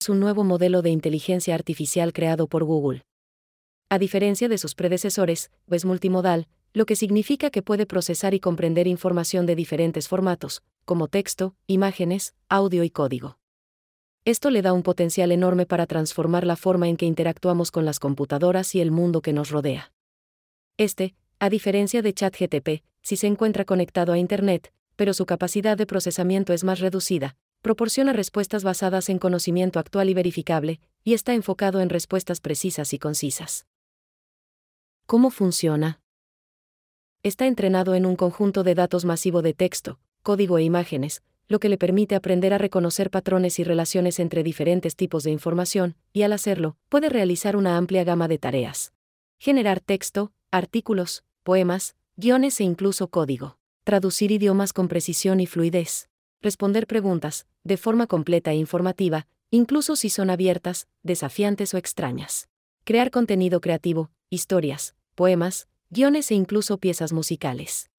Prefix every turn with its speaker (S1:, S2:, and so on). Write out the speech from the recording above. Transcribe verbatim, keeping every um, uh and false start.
S1: es un nuevo modelo de inteligencia artificial creado por Google. A diferencia de sus predecesores, es multimodal, lo que significa que puede procesar y comprender información de diferentes formatos, como texto, imágenes, audio y código. Esto le da un potencial enorme para transformar la forma en que interactuamos con las computadoras y el mundo que nos rodea. Este, a diferencia de ChatGPT, sí se encuentra conectado a Internet, pero su capacidad de procesamiento es más reducida, proporciona respuestas basadas en conocimiento actual y verificable, y está enfocado en respuestas precisas y concisas. ¿Cómo funciona? Está entrenado en un conjunto de datos masivo de texto, código e imágenes, lo que le permite aprender a reconocer patrones y relaciones entre diferentes tipos de información, y al hacerlo, puede realizar una amplia gama de tareas. Generar texto, artículos, poemas, guiones e incluso código. Traducir idiomas con precisión y fluidez. Responder preguntas, de forma completa e informativa, incluso si son abiertas, desafiantes o extrañas. Crear contenido creativo, historias, poemas, guiones e incluso piezas musicales.